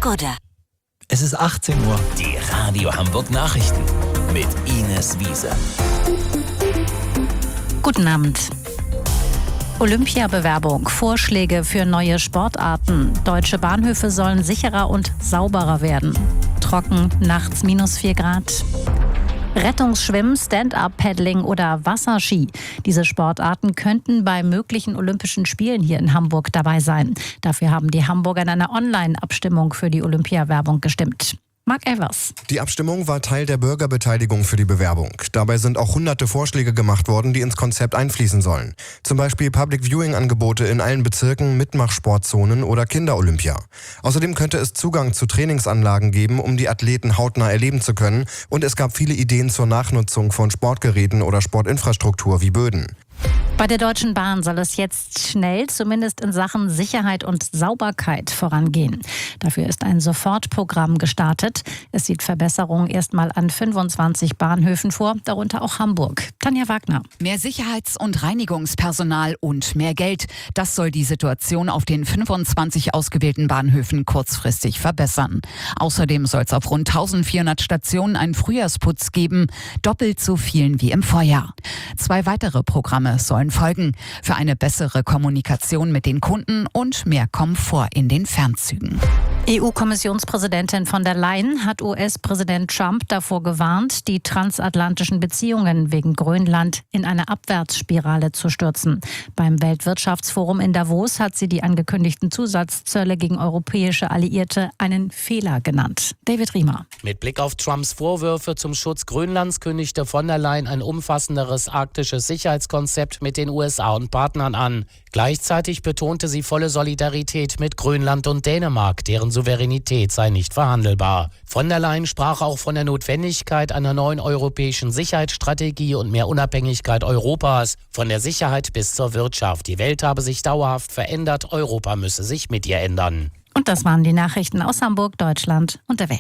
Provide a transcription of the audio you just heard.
Skoda. Es ist 18 Uhr. Die Radio Hamburg Nachrichten mit Ines Wiese. Guten Abend. Olympiabewerbung, Vorschläge für neue Sportarten. Deutsche Bahnhöfe sollen sicherer und sauberer werden. Trocken, nachts -4 Grad. Rettungsschwimmen, Stand-Up-Paddling oder Wasserski. Diese Sportarten könnten bei möglichen Olympischen Spielen hier in Hamburg dabei sein. Dafür haben die Hamburger in einer Online-Abstimmung für die Olympiawerbung gestimmt. Mark Evers. Die Abstimmung war Teil der Bürgerbeteiligung für die Bewerbung. Dabei sind auch hunderte Vorschläge gemacht worden, die ins Konzept einfließen sollen. Zum Beispiel Public-Viewing-Angebote in allen Bezirken, Mitmachsportzonen oder Kinder-Olympia. Außerdem könnte es Zugang zu Trainingsanlagen geben, um die Athleten hautnah erleben zu können. Und es gab viele Ideen zur Nachnutzung von Sportgeräten oder Sportinfrastruktur wie Böden. Bei der Deutschen Bahn soll es jetzt schnell, zumindest in Sachen Sicherheit und Sauberkeit, vorangehen. Dafür ist ein Sofortprogramm gestartet. Es sieht Verbesserungen erstmal an 25 Bahnhöfen vor, darunter auch Hamburg. Tanja Wagner. Mehr Sicherheits- und Reinigungspersonal und mehr Geld. Das soll die Situation auf den 25 ausgewählten Bahnhöfen kurzfristig verbessern. Außerdem soll es auf rund 1400 Stationen einen Frühjahrsputz geben, doppelt so vielen wie im Vorjahr. 2 weitere Programme sollen folgen für eine bessere Kommunikation mit den Kunden und mehr Komfort in den Fernzügen. EU-Kommissionspräsidentin von der Leyen hat US-Präsident Trump davor gewarnt, die transatlantischen Beziehungen wegen Grönland in eine Abwärtsspirale zu stürzen. Beim Weltwirtschaftsforum in Davos hat sie die angekündigten Zusatzzölle gegen europäische Alliierte einen Fehler genannt. David Riemer. Mit Blick auf Trumps Vorwürfe zum Schutz Grönlands kündigte von der Leyen ein umfassenderes arktisches Sicherheitskonzept mit den USA und Partnern an. Gleichzeitig betonte sie volle Solidarität mit Grönland und Dänemark, deren Souveränität sei nicht verhandelbar. Von der Leyen sprach auch von der Notwendigkeit einer neuen europäischen Sicherheitsstrategie und mehr Unabhängigkeit Europas, von der Sicherheit bis zur Wirtschaft. Die Welt habe sich dauerhaft verändert, Europa müsse sich mit ihr ändern. Und das waren die Nachrichten aus Hamburg, Deutschland und der Welt.